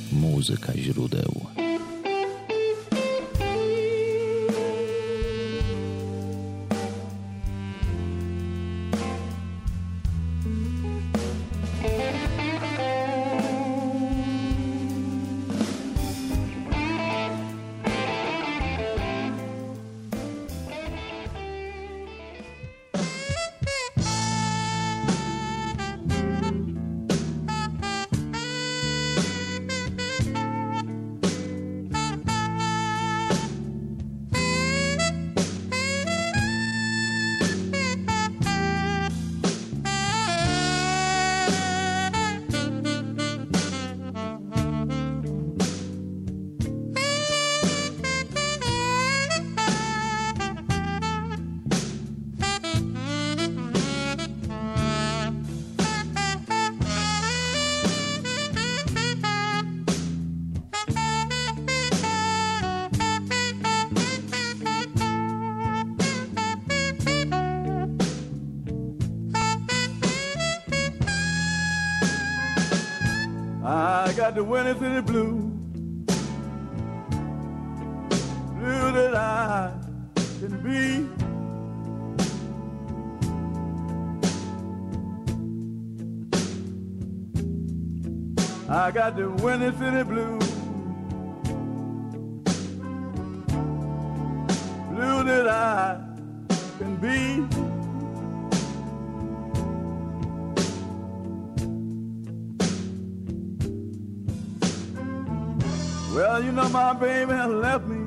Muzyka źródeł. I got the Winter City Blue, blue that I can be. I got the Winter City Blue, blue that I can be. Well, you know my baby has left me,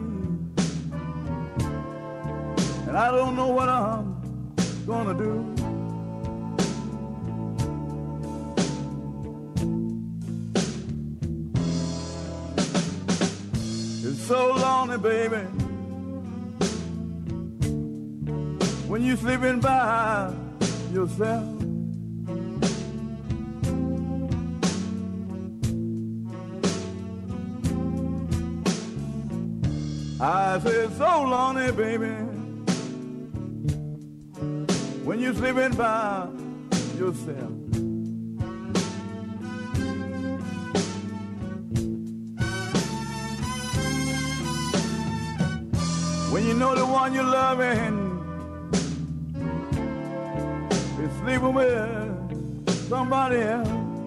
and I don't know what I'm gonna do. It's so lonely, baby, when you're sleeping by yourself. I said, so lonely, baby, when you're sleeping by yourself. When you know the one you're loving is sleeping with somebody else.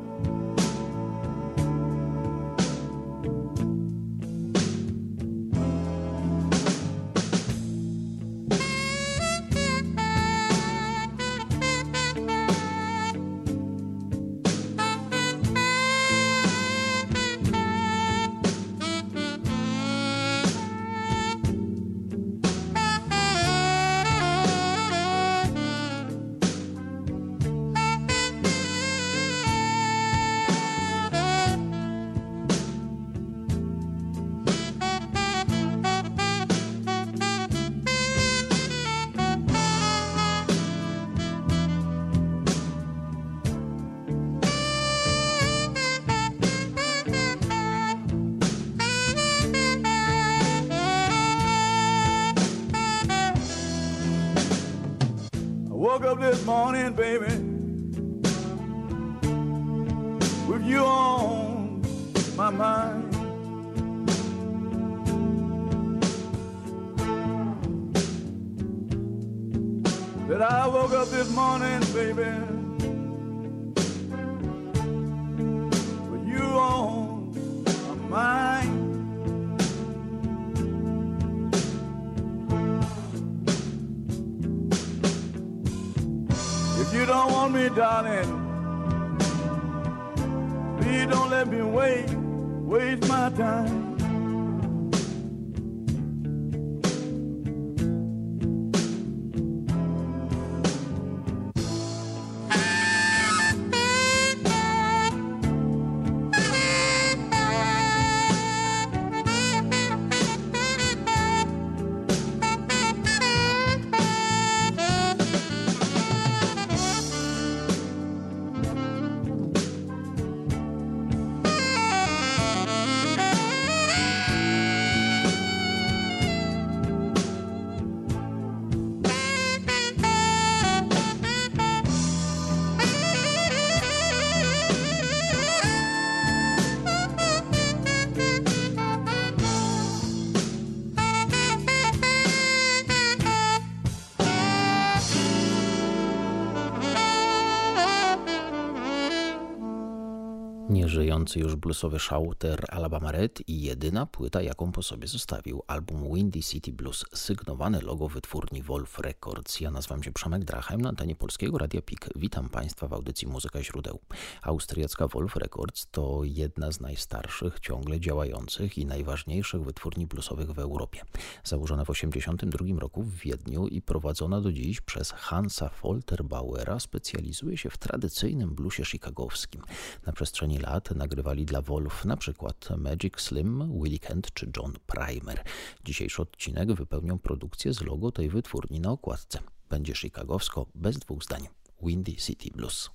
Woke up this morning, baby, with you on my mind. That I woke up this morning, baby, with you on my mind. If you don't want me, darling, please don't let me waste my time. Nieżyjący już bluesowy szauter Alabama Red i jedyna płyta, jaką po sobie zostawił. Album Windy City Blues, sygnowane logo wytwórni Wolf Records. Ja nazywam się Przemek Drachem, na antenie Polskiego Radia PIK. Witam Państwa w audycji Muzyka Źródeł. Austriacka Wolf Records to jedna z najstarszych, ciągle działających i najważniejszych wytwórni bluesowych w Europie. Założona w 1982 roku w Wiedniu i prowadzona do dziś przez Hansa Folterbauera, specjalizuje się w tradycyjnym bluesie chicagowskim. Na przestrzeni lat nagrywali dla Wolf na przykład Magic Slim, Willie Kent czy John Primer. Dzisiejszy odcinek wypełnią produkcję z logo tej wytwórni na okładce. Będzie chicagowsko, bez dwóch zdań. Windy City Blues.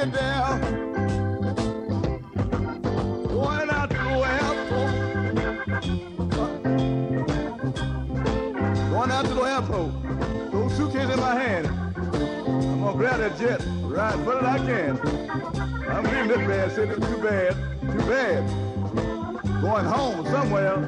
get there, going out to the airport. Going out to the airport. Those suitcases in my hand. I'm gonna grab that jet, ride as far as I can. I'm leaving this bad city. Too bad. Too bad. Going home somewhere.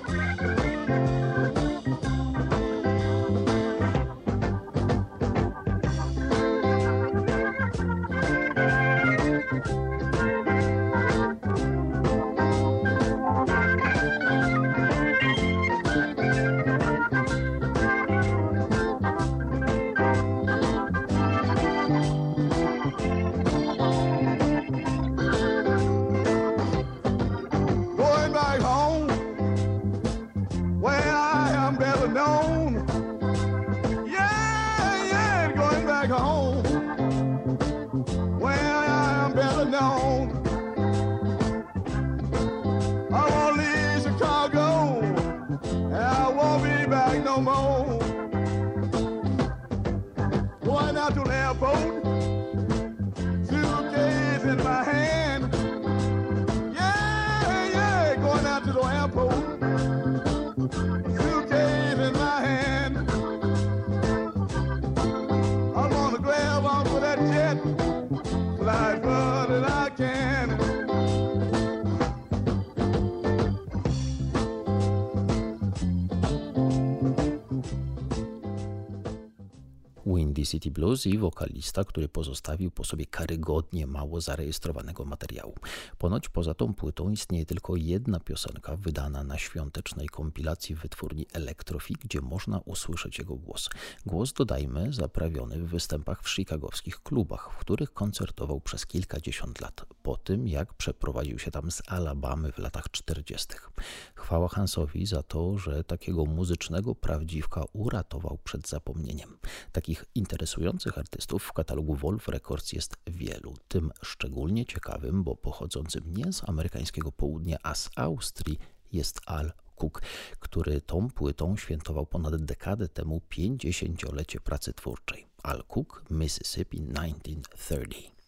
Windy City Blues i wokalista, który pozostawił po sobie karygodnie mało zarejestrowanego materiału. Ponoć poza tą płytą istnieje tylko jedna piosenka wydana na świątecznej kompilacji wytwórni Electrofic, gdzie można usłyszeć jego głos. Głos, dodajmy, zaprawiony w występach w chicagowskich klubach, w których koncertował przez kilkadziesiąt lat, po tym jak przeprowadził się tam z Alabamy w latach 40. Chwała Hansowi za to, że takiego muzycznego prawdziwka uratował przed zapomnieniem. Takich interesujących artystów w katalogu Wolf Records jest wielu, tym szczególnie ciekawym, bo pochodzącym nie z amerykańskiego południa, a z Austrii jest Al Cook, który tą płytą świętował ponad dekadę temu 50-lecie pracy twórczej. Al Cook, Mississippi 1930.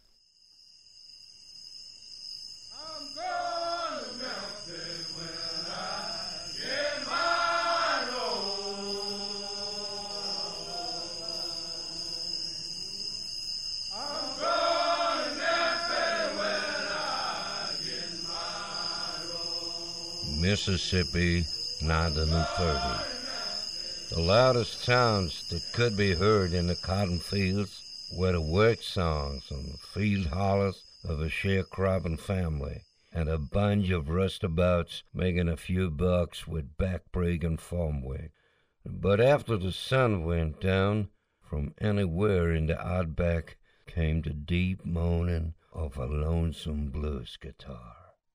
Mississippi 1930. The loudest sounds that could be heard in the cotton fields were the work songs and the field hollers of a sharecropping family and a bunch of roustabouts making a few bucks with backbreak and formwork. But after the sun went down, from anywhere in the outback came the deep moaning of a lonesome blues guitar.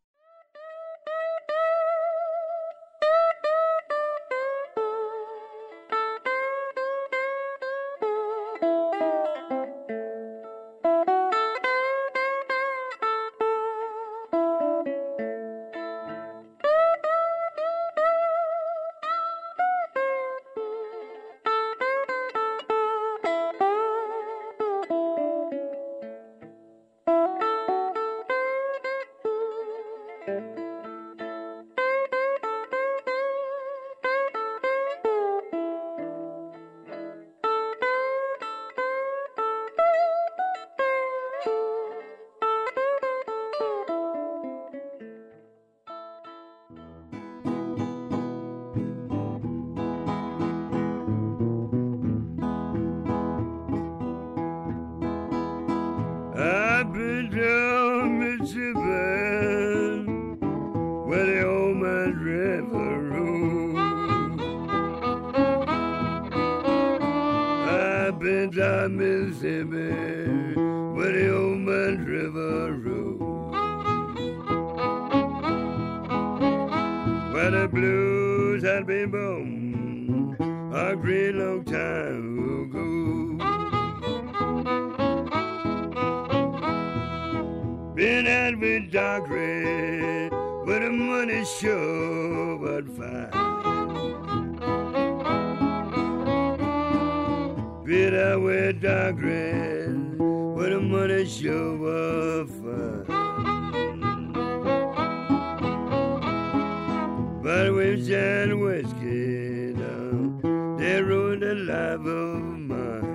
I've been down Mississippi where the old man's river rolls. I've been down Mississippi where the old man's river rolls. Where the blues had been born a great long time ago. Been out with Doc Ray, where the money sure but fine. Been out with Doc Ray, where the money sure was fine. But with John Whiskey down, they ruined the life of mine.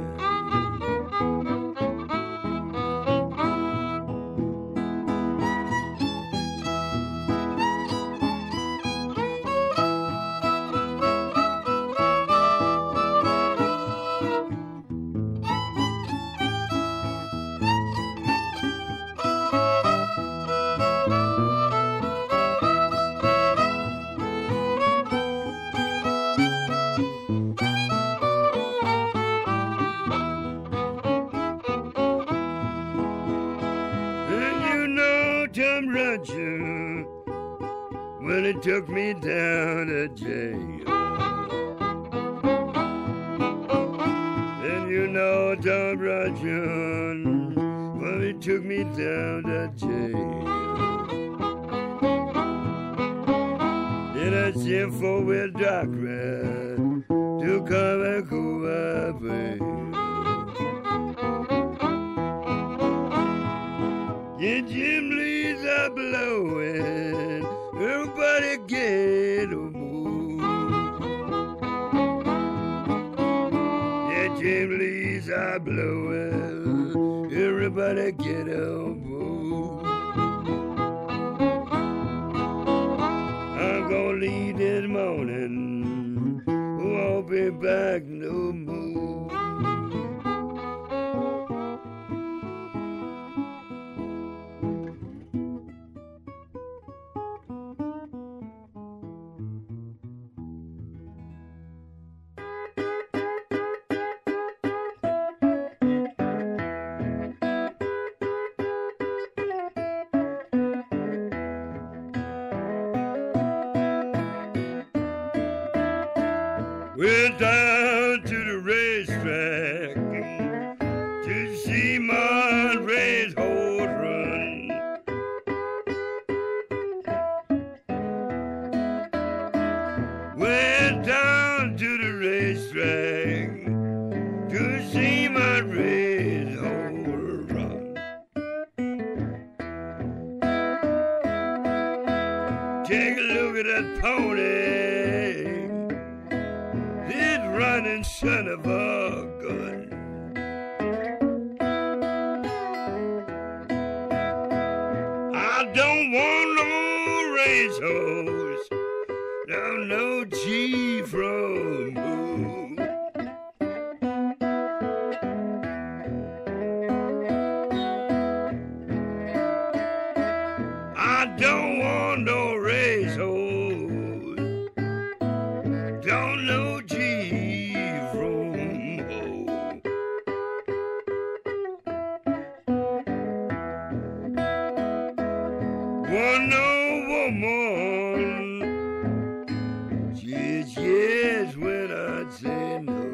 When it took me down to jail, and you know Tom Rogers, when it took me down to jail, then I sent four-wheel doctor to come and cool my brain. Yeah, Jim Lee's are blowing, everybody get a move. Yeah, Jim Lee's are blowing, everybody get a move. I'm gonna leave this morning, won't be back no more. Went down to the racetrack to see my race horse run. Went down to the racetrack to see my race horse run. Take a look at that pony, running son of a gun. I don't want no racehorse, no G from who. I don't want no racehorse, don't know G. One no woman, she's yes when I say no.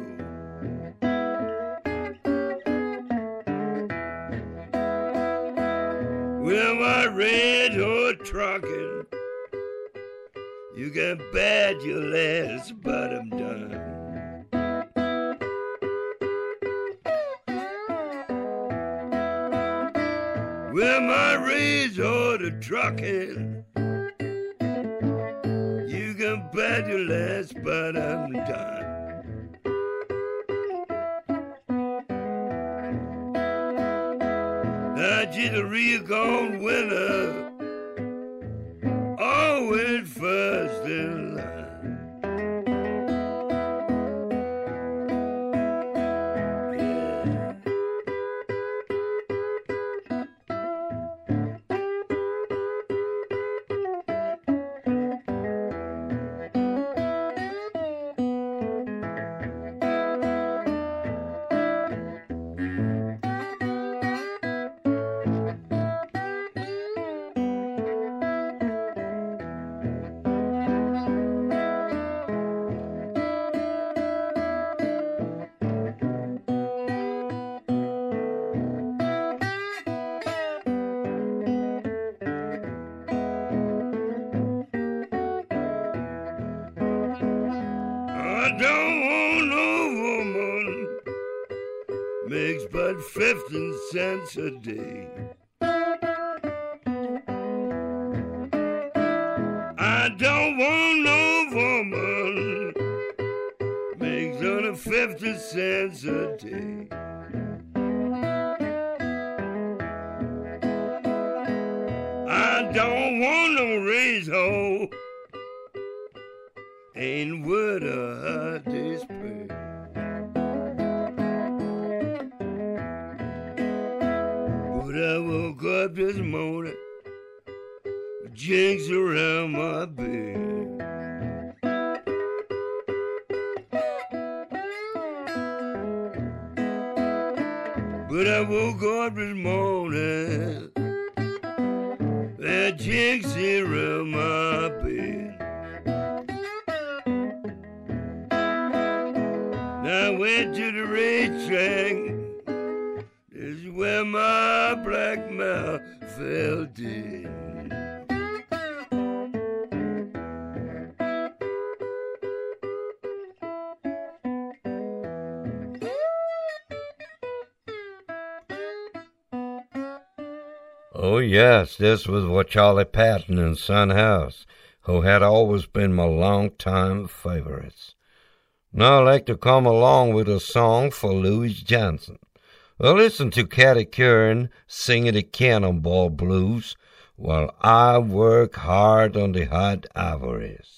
Well, my red horse trucking, you can bet your last bottom done. Well, my razor to trucking, you can bet your last bottom done. Now, she's a real gone winner, always first in line. I don't want no woman makes but 15 cents a day. I don't want no woman makes only 50 cents a day. I don't want no raise hoe, ain't worth a hard day's pay. But I woke up this morning, jinx around my bed. But I woke up this morning, that jinx around my bed. Now I went to the racetrack, this is where my black mouth fell dead. Oh, yes, this was what Charlie Patton and Son House, who had always been my long-time favorites. Now I'd like to come along with a song for Louis Johnson. Well, listen to Katty Curran singing the Cannonball Blues while I work hard on the hot ivories.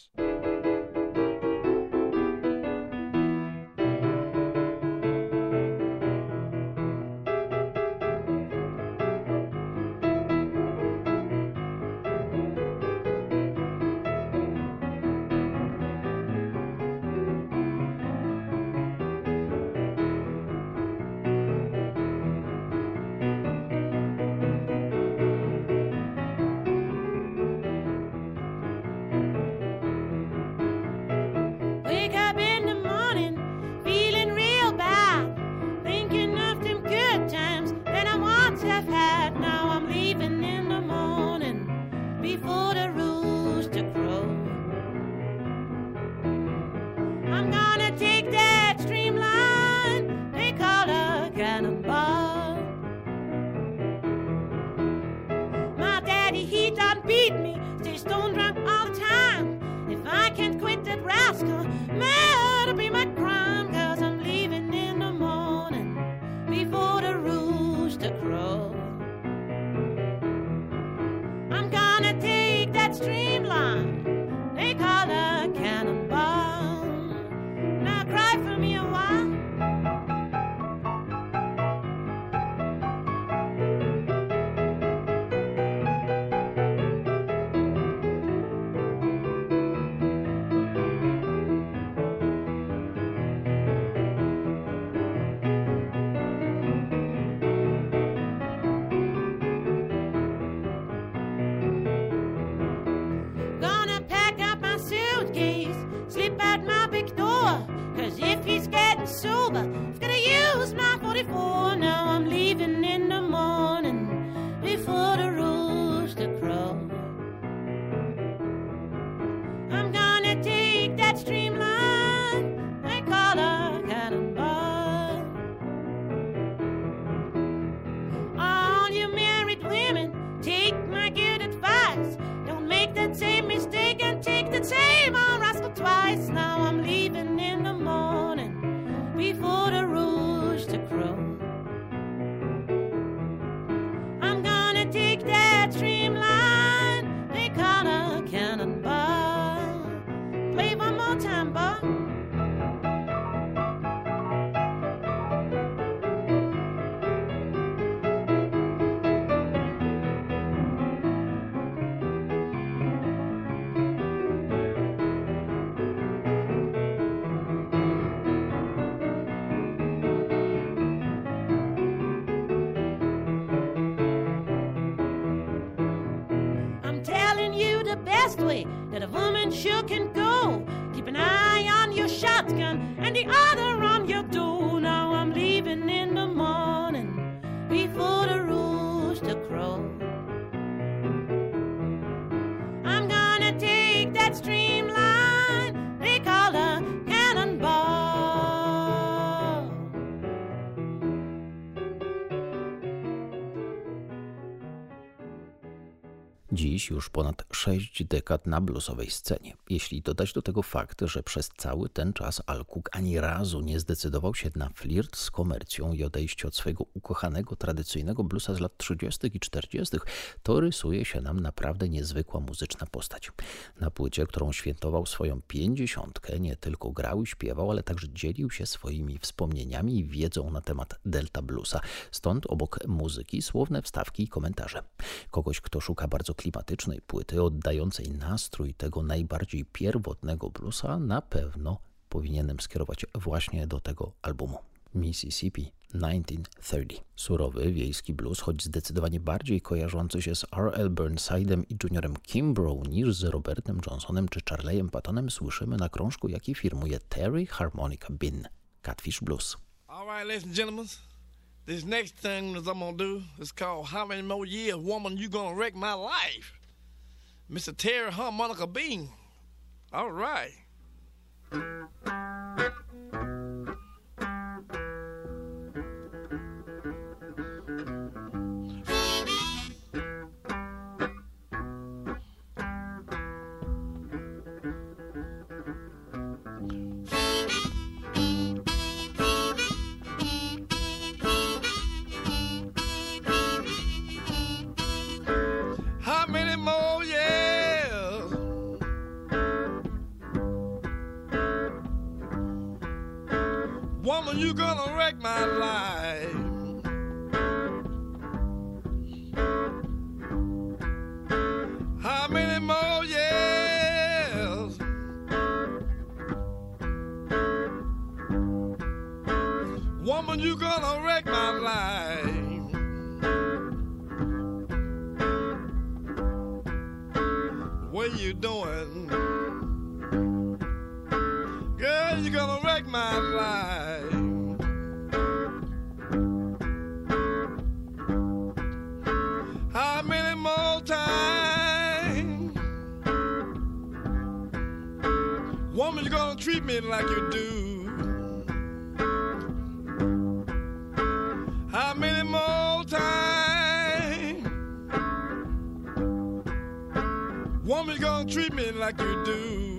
That a woman sure can go. Keep an eye on your shotgun and the other on your door. Now I'm leaving in the morning before the rooster crow. I'm gonna take that streamline they call a cannonball. Dziś już ponad 6 dekad na bluesowej scenie. Jeśli dodać do tego fakt, że przez cały ten czas Al Cook ani razu nie zdecydował się na flirt z komercją i odejście od swojego ukochanego, tradycyjnego bluesa z lat 30. i 40., to rysuje się nam naprawdę niezwykła muzyczna postać. Na płycie, którą świętował swoją 50., nie tylko grał i śpiewał, ale także dzielił się swoimi wspomnieniami i wiedzą na temat Delta Bluesa. Stąd obok muzyki słowne wstawki i komentarze. Kogoś, kto szuka bardzo klimatycznej płyty, oddającej nastrój tego najbardziej pierwotnego bluesa, na pewno powinienem skierować właśnie do tego albumu. Mississippi 1930. Surowy wiejski blues, choć zdecydowanie bardziej kojarzący się z R.L. Burnside'em i Juniorem Kimbrough niż z Robertem Johnsonem czy Charley'em Pattonem, słyszymy na krążku, jaki firmuje Terry Harmonica Bin. Catfish Blues. All right, ladies and gentlemen. This next thing that I'm gonna do is called How Many More Years, Woman, You Gonna Wreck My Life? Mr. Terry Harmonica Bean. All right. Woman, you gonna wreck my life. How many more years? Woman, you gonna wreck my life. What you doing? Girl, you gonna wreck my life. How many more times? Woman, you gonna treat me like you do. How many more times? Woman, you gonna treat me like you do.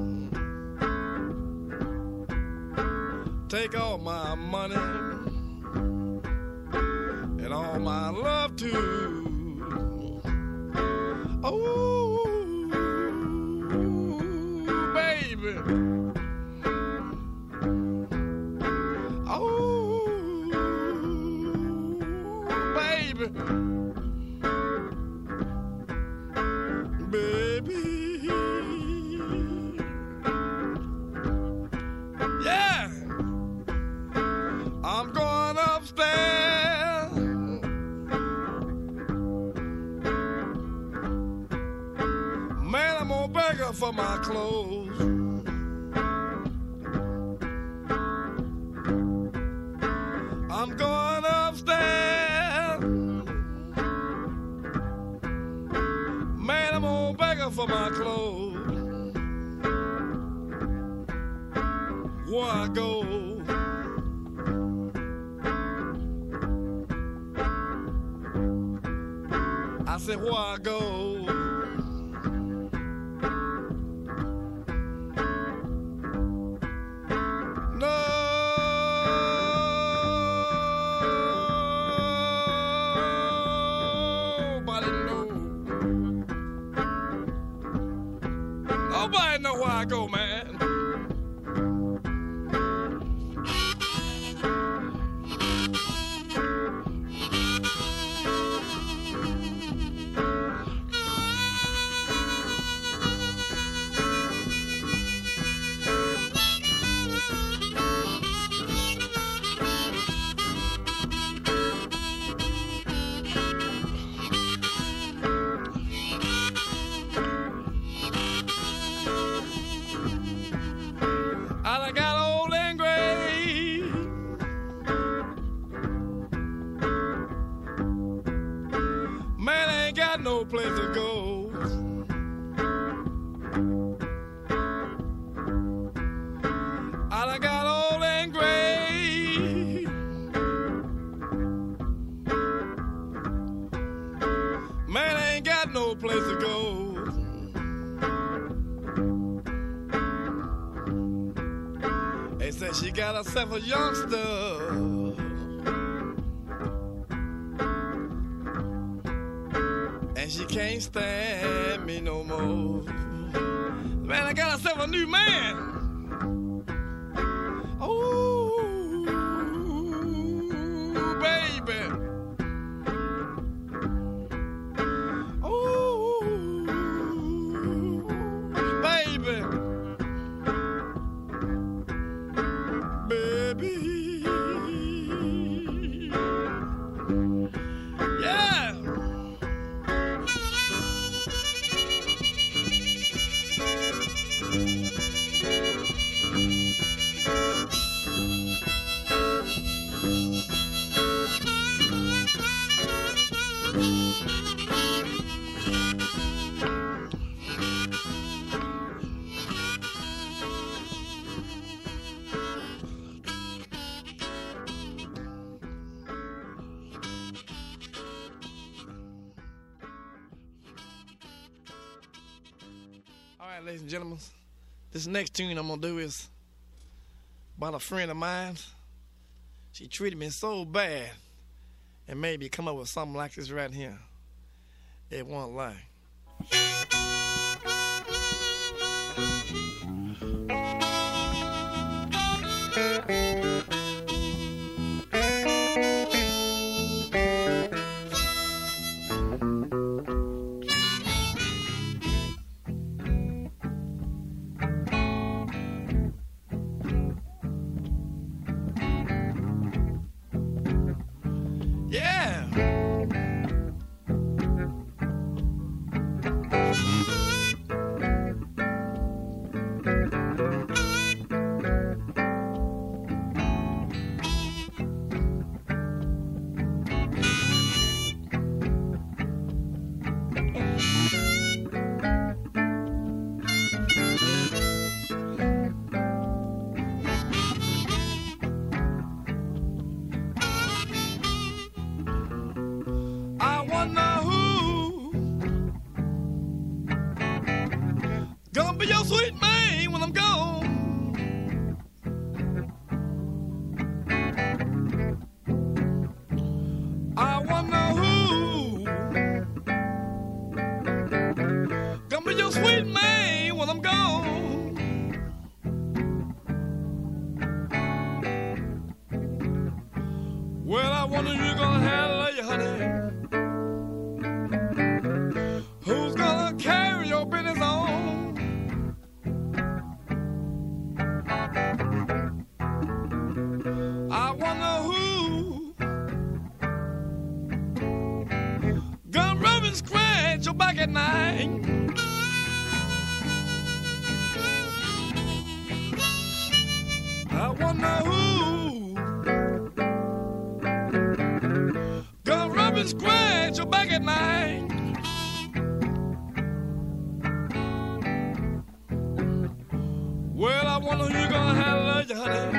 Take all my money and all my love too. Oh, baby. Oh, baby. Baby. Yeah. I'm going upstairs. Man, I'm gonna beg her for my clothes. I'm going upstairs. Man, I'm gonna beg her for my clothes. Where I go, I said, where I go, nobody know. Nobody know where I go, man. I got old and gray. Man, I ain't got no place to go. I got old and gray. Man, I ain't got no place to Said she got herself a youngster. And she can't stand me no more. Man, I got myself a new man. Oh, baby. Oh, baby. Baby. Yeah. All right, ladies and gentlemen, this next tune I'm gonna do is about a friend of mine. She treated me so bad and made me come up with something like this right here. It won't lie. Yeah. I wonder who gonna be your sweet man when I'm gone. I wonder who gonna be your sweet man when I'm gone. Well, I wonder who gonna handle you, honey. Who's gonna carry your business on? I wonder who gonna rub and scratch your back at night. I wonder who gonna rub and scratch your back at night. Well, I wonder who gonna handle you, honey.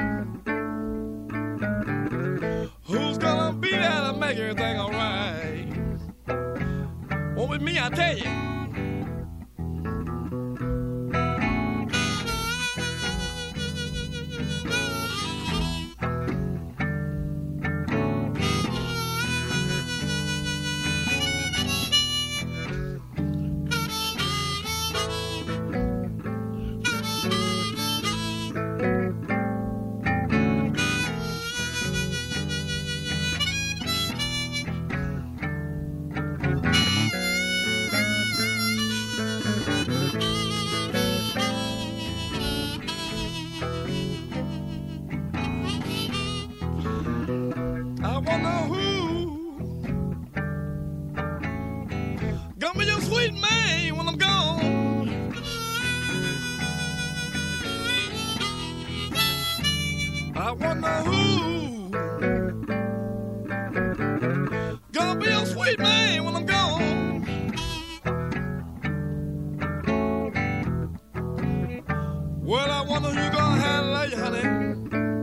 Who's gonna be there to make everything alright? Won't be me, I tell you. I wonder who gonna be your sweet man when I'm gone. I wonder who gonna be your sweet man when I'm gone. Well, I wonder who gonna handle you, honey.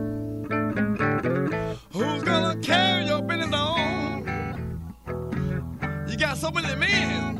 Who's gonna carry your business on? You got so many men.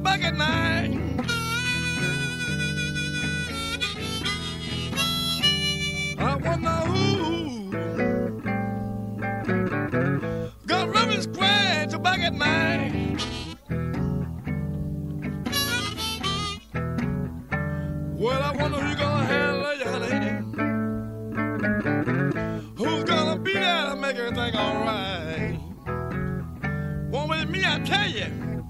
back at night. I wonder who got Rubbin Square till back at night. Well, I wonder who's gonna handle you, honey. Who's gonna be there to make everything all right? Won't be me, I tell you.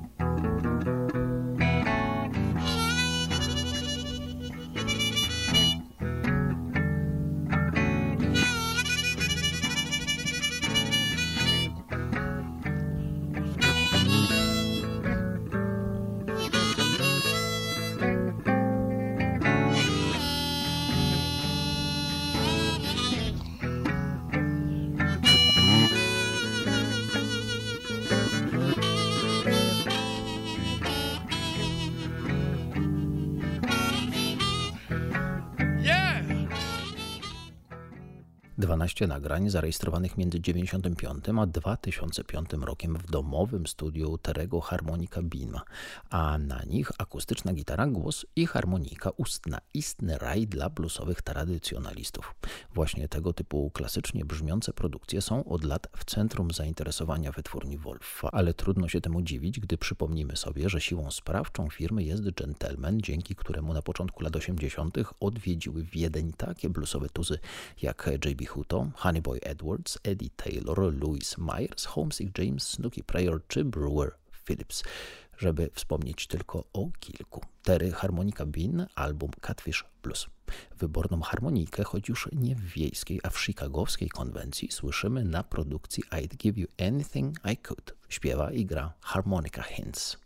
Dwanaście nagrań zarejestrowanych między 1995 a 2005 rokiem w domowym studiu Terry'ego Harmonika Beama, a na nich akustyczna gitara, głos i harmonika ustna. Istny raj dla bluesowych tradycjonalistów. Właśnie tego typu klasycznie brzmiące produkcje są od lat w centrum zainteresowania wytwórni Wolf, ale trudno się temu dziwić, gdy przypomnimy sobie, że siłą sprawczą firmy jest Gentleman, dzięki któremu na początku lat 80. odwiedziły Wiedeń takie bluesowe tuzy jak J.B. Hutto, Honeyboy Edwards, Eddie Taylor, Louis Myers, Homesick James, Snooky Pryor czy Brewer Phillips, żeby wspomnieć tylko o kilku. Terry Harmonika Bean, album Catfish Blues. Wyborną harmonikę, choć już nie w wiejskiej, a w chicagowskiej konwencji, słyszymy na produkcji I'd Give You Anything I Could. Śpiewa i gra Harmonica Hinds.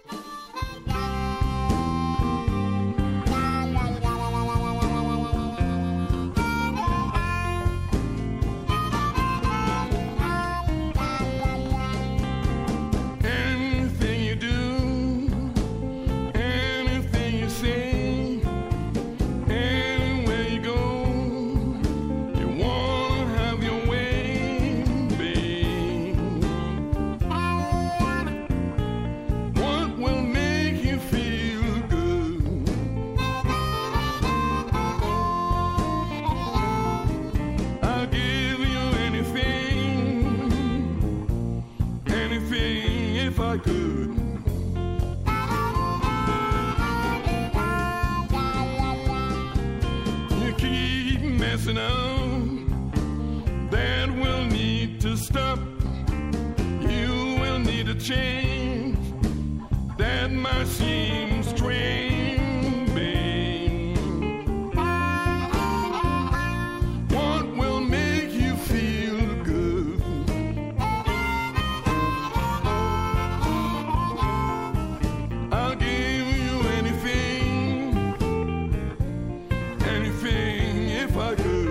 Change that might seem strange, babe. What will make you feel good? I'll give you anything, anything if I could.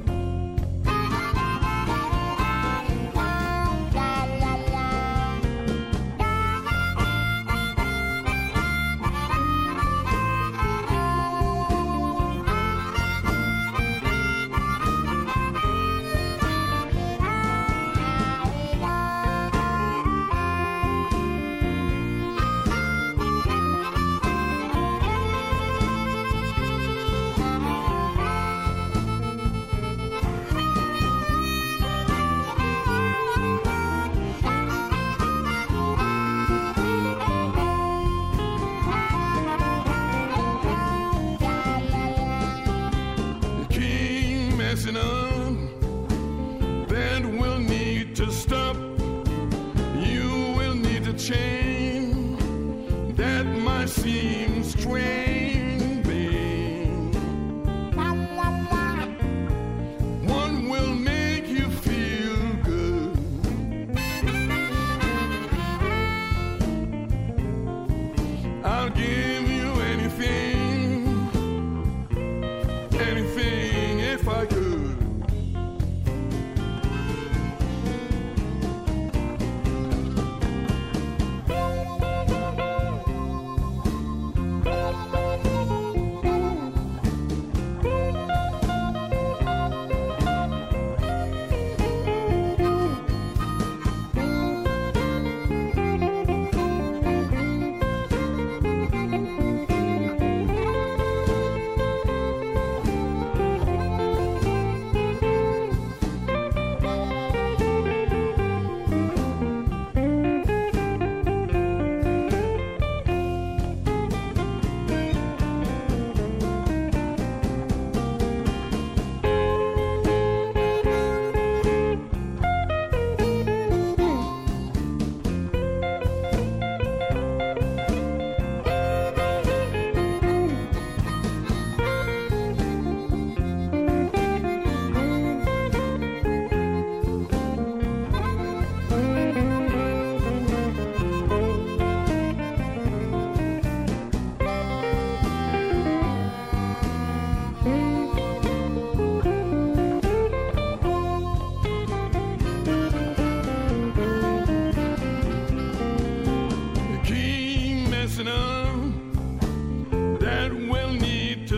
Change that might seem strange, babe. What will make you feel good? I'll give you anything, anything if I could.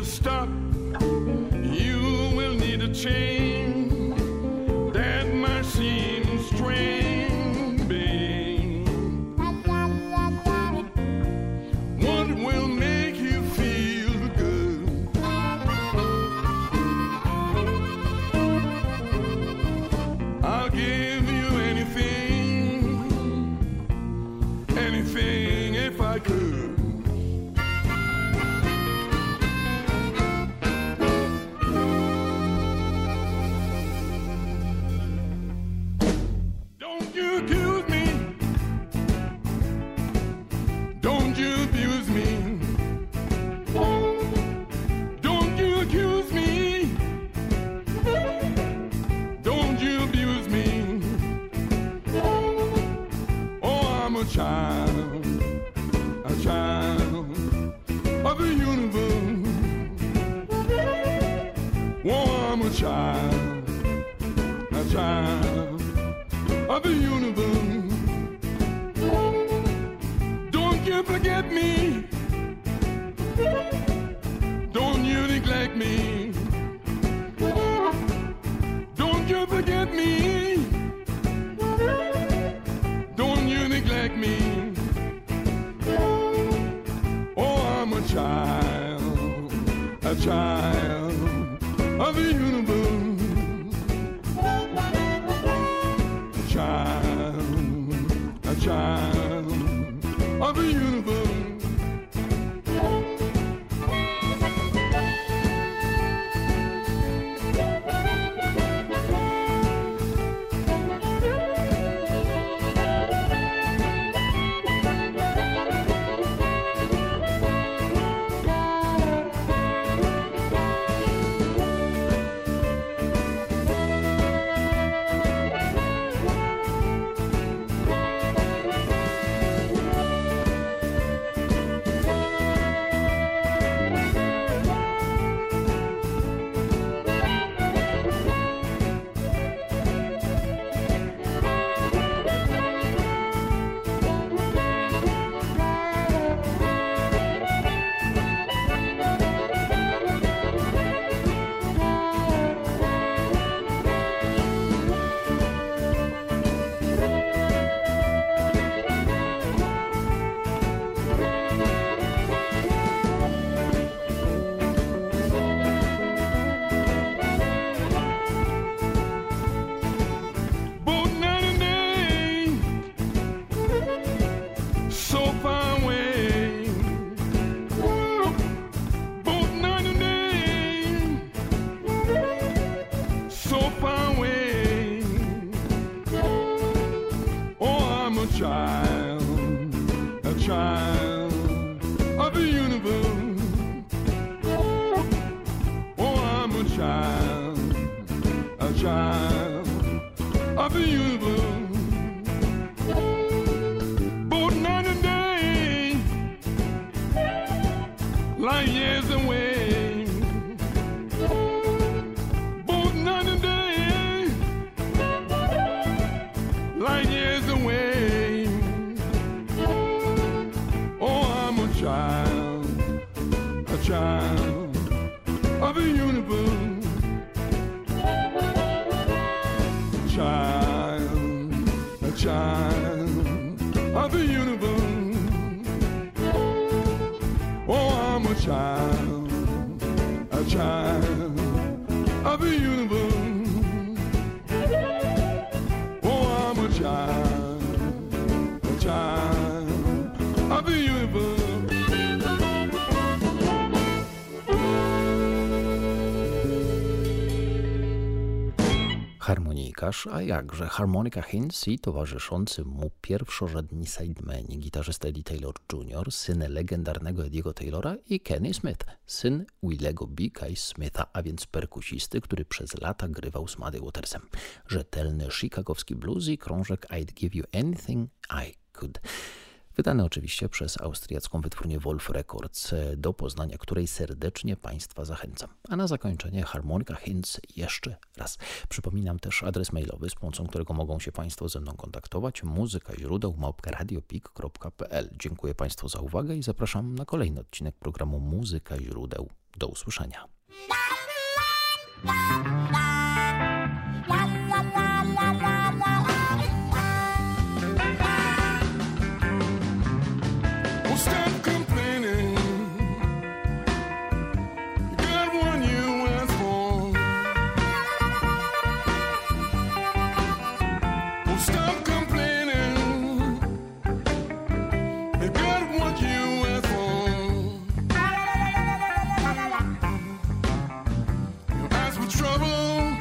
to stop. You will need a change. That might seem strange, babe. What will make you feel good? I'll give you anything, anything if I could. Don't you accuse me. Don't you abuse me. Don't you accuse me. Don't you abuse me. Oh, I'm a child of the universe. Oh, I'm a child of the universe. Don't you forget me. Don't you neglect me. Don't you forget me. Don't you neglect me. Oh, I'm a child of the universe. A child of the universe. A child of the universe. Oh, I'm a child of the universe. Both night and day, light years away. Both night and day, light years away. A child of the universe. A child of the universe. Oh, I'm a child of the universe. Oh, I'm a child of the universe. Harmonikarz, a jakże harmonika Hinds i towarzyszący mu pierwszorzędni sidemeni, gitarzysta Eddie Taylor Jr., syn legendarnego Ediego Taylora i Kenny Smith, syn Willego B. K. Smitha, a więc perkusisty, który przez lata grywał z Muddy Watersem. Rzetelny chicagowski blues i krążek I'd Give You Anything I Could. Wydane oczywiście przez austriacką wytwórnię Wolf Records, do poznania której serdecznie Państwa zachęcam. A na zakończenie Harmonica Hints jeszcze raz. Przypominam też adres mailowy, z pomocą którego mogą się Państwo ze mną kontaktować: muzykaźródeł@radiopik.pl. Dziękuję Państwu za uwagę i zapraszam na kolejny odcinek programu Muzyka Źródeł. Do usłyszenia. Trouble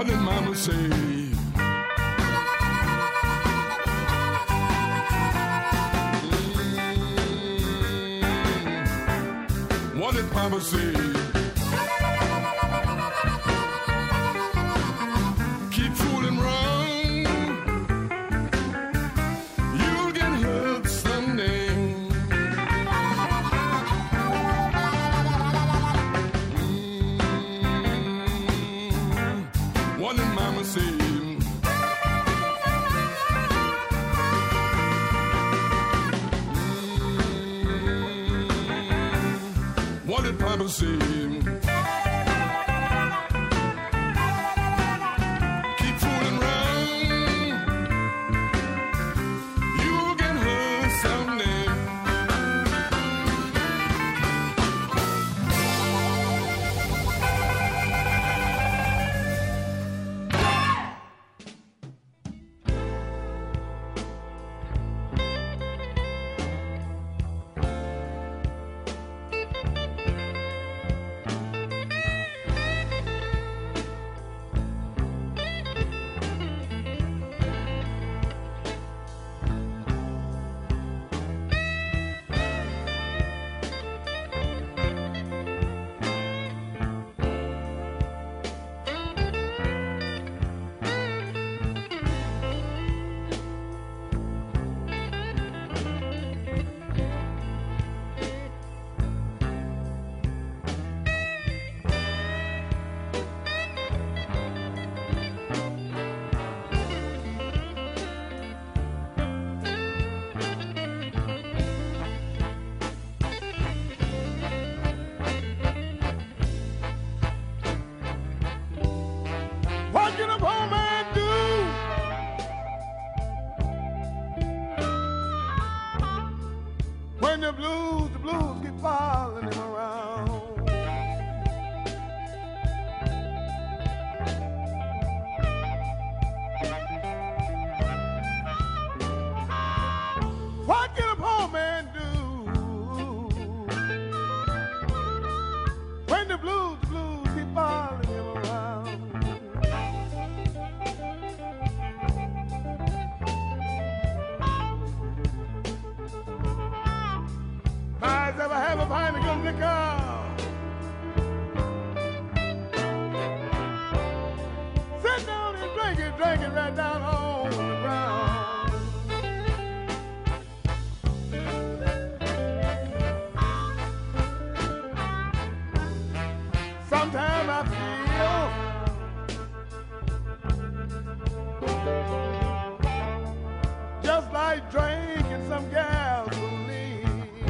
What did mama say? What did Papa say? Keep fooling around, you'll get hurt someday. What did Mama say? What did Papa say? Keep fooling around, you'll get hurt someday. What can a poor man do when the blues keep following him around? What can a poor man do when the blues keep following him around? Might ever have a pint of good liquor. Sit down and drink it right down on the ground. Sometimes I feel just like drinking some gasoline.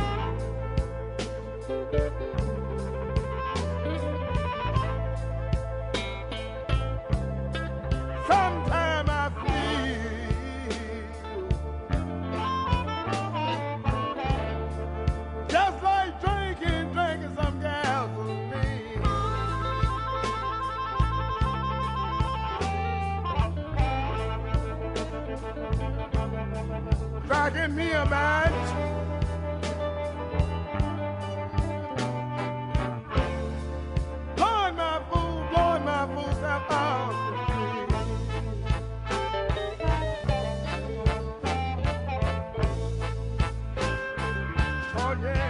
Sometimes I feel just like drinking some gasoline. Striking me a match, blowing my fool self out the tree. Oh yeah.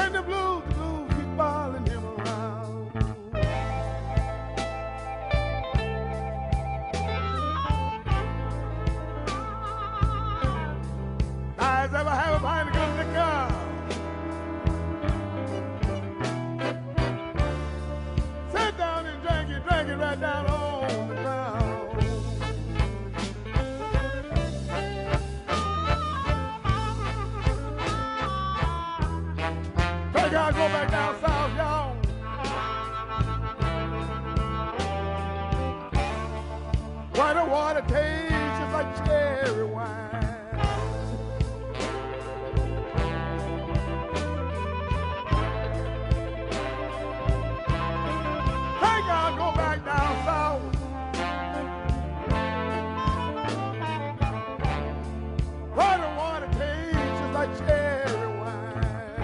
And the blues keep following him around. Guys ever have a pint of good liquor? Sit down and drink it right down on the ground. Hey guys, go back down south, y'all. Where the water tastes just like cherry wine. Hey guys, go back down south. Where the water tastes just like cherry wine.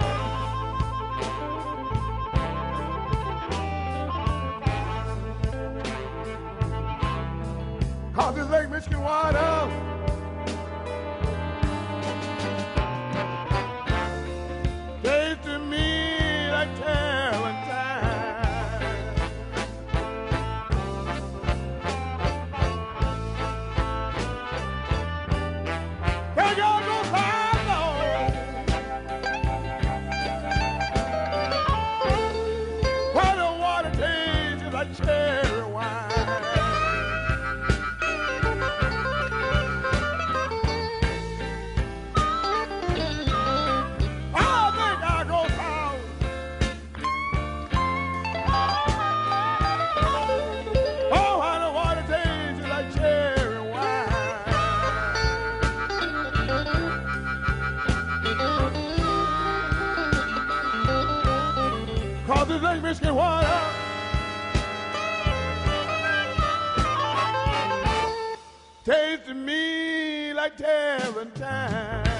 Cause this Lake Michigan water tastes to me like Tarantine. Can't go no time, no. Where the water tastes like cherry wine. Cause this Lake Michigan water tastes to me like Tarantine.